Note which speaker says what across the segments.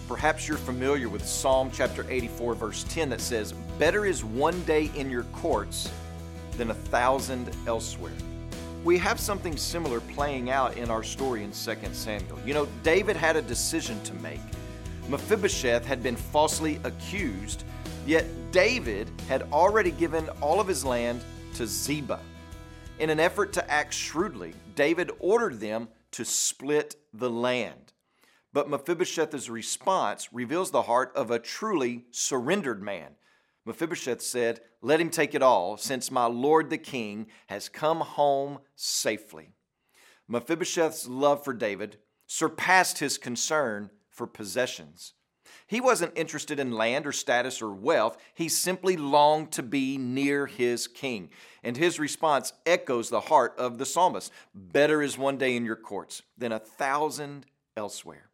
Speaker 1: Perhaps you're familiar with Psalm chapter 84, verse 10 that says, "Better is one day in your courts than 1,000 elsewhere." We have something similar playing out in our story in 2 Samuel. You know, David had a decision to make. Mephibosheth had been falsely accused, yet David had already given all of his land to Ziba. In an effort to act shrewdly, David ordered them to split the land. But Mephibosheth's response reveals the heart of a truly surrendered man. Mephibosheth said, "Let him take it all, since my lord the king has come home safely." Mephibosheth's love for David surpassed his concern for possessions. He wasn't interested in land or status or wealth. He simply longed to be near his king. And his response echoes the heart of the psalmist. Better is one day in your courts than 1,000 elsewhere.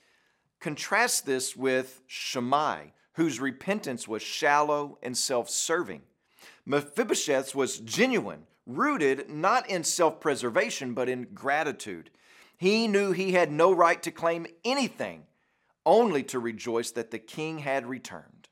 Speaker 1: Contrast this with Shimei, whose repentance was shallow and self-serving. Mephibosheth's was genuine, rooted not in self-preservation, but in gratitude. He knew he had no right to claim anything, only to rejoice that the king had returned.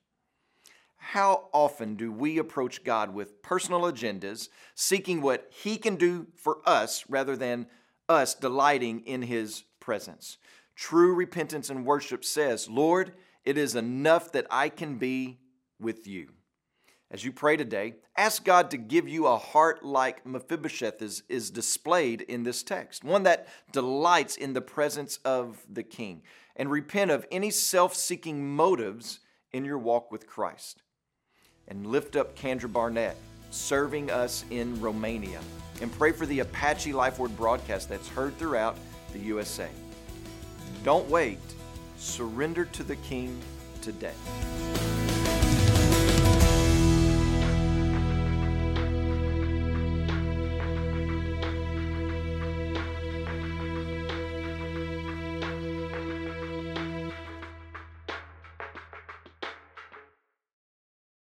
Speaker 1: How often do we approach God with personal agendas, seeking what he can do for us rather than us delighting in his presence? True repentance and worship says, "Lord, it is enough that I can be with you." As you pray today, ask God to give you a heart like Mephibosheth is displayed in this text, one that delights in the presence of the king, and repent of any self-seeking motives in your walk with Christ. And lift up Kendra Barnett, serving us in Romania, and pray for the Apache Life Word broadcast that's heard throughout the USA. Don't wait. Surrender to the King today.